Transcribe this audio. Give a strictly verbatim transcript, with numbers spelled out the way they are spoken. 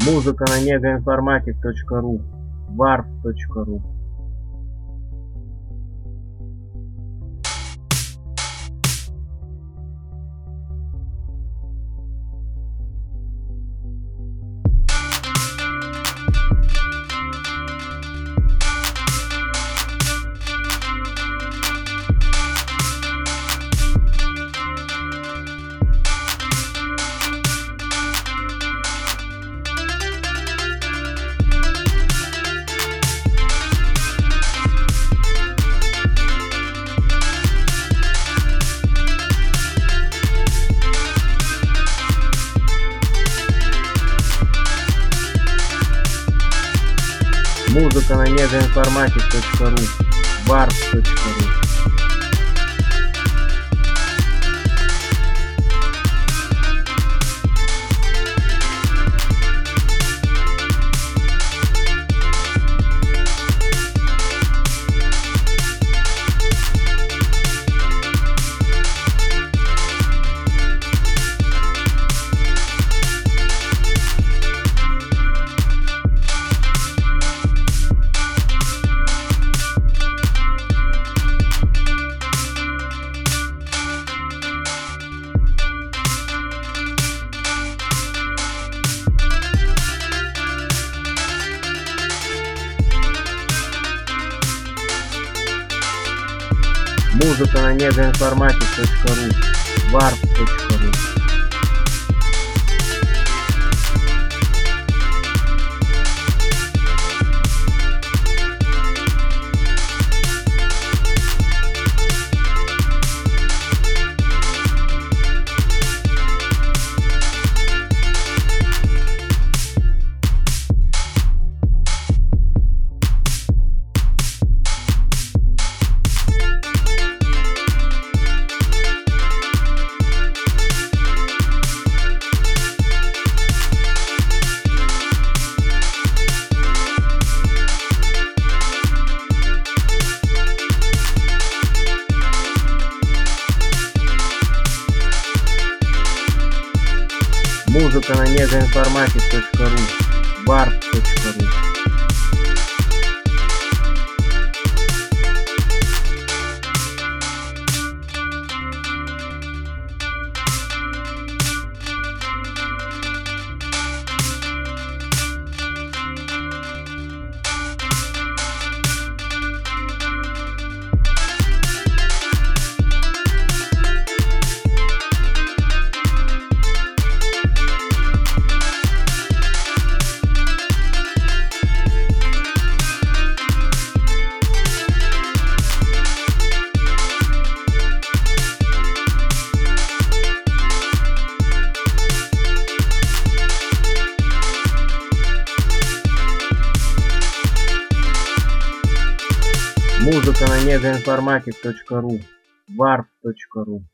Музыка на негоинформатик точка ру, варп точка ру. Музыка на негоинформатик точка ру, варп точка ру. Музыка на негоинформатик точка ру, варп точка ру. Музыка на негоинформатик точка ру, варп точка ру. Музыка на негоинформатик точка ру, варп точка ру.